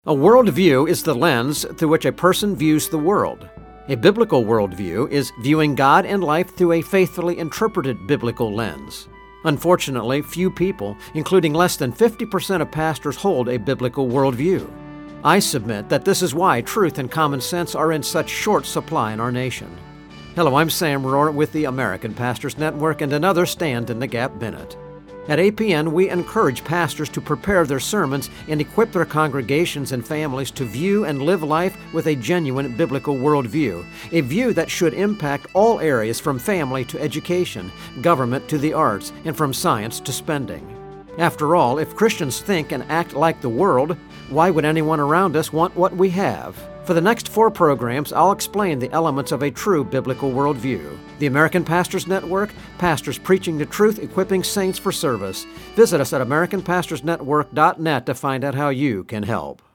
A worldview is the lens through which a person views the world. A biblical worldview is viewing God and life through a faithfully interpreted biblical lens. Unfortunately, few people, including less than 50% of pastors, hold a biblical worldview. I submit that this is why truth and common sense are in such short supply in our nation. Hello, I'm Sam Rohr with the American Pastors Network and another Stand in the Gap Minute. At APN, we encourage pastors to prepare their sermons and equip their congregations and families to view and live life with a genuine biblical worldview, a view that should impact all areas from family to education, government to the arts, and from science to spending. After all, if Christians think and act like the world, why would anyone around us want what we have? For the next 4 programs, I'll explain the elements of a true biblical worldview. The American Pastors Network, pastors preaching the truth, equipping saints for service. Visit us at AmericanPastorsNetwork.net to find out how you can help.